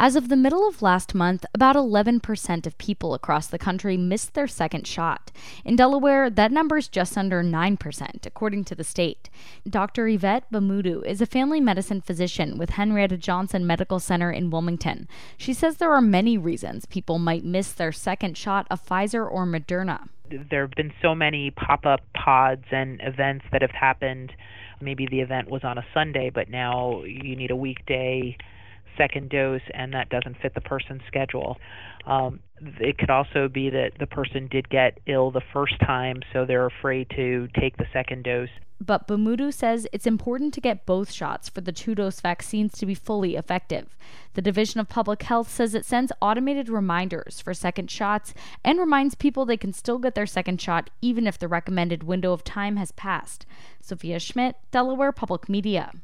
As of the middle of last month, about 11% of people across the country missed their second shot. In Delaware, that number is just under 9%, according to the state. Dr. Yvette Bamudu is a family medicine physician with Henrietta Johnson Medical Center in Wilmington. She says there are many reasons people might miss their second shot of Pfizer or Moderna. There have been so many pop-up pods and events that have happened. Maybe the event was on a Sunday, but now you need a weekday second dose, and that doesn't fit the person's schedule. It could also be that the person did get ill the first time, so they're afraid to take the second dose. But Bamudu says it's important to get both shots for the two-dose vaccines to be fully effective. The Division of Public Health says it sends automated reminders for second shots and reminds people they can still get their second shot even if the recommended window of time has passed. Sophia Schmidt, Delaware Public Media.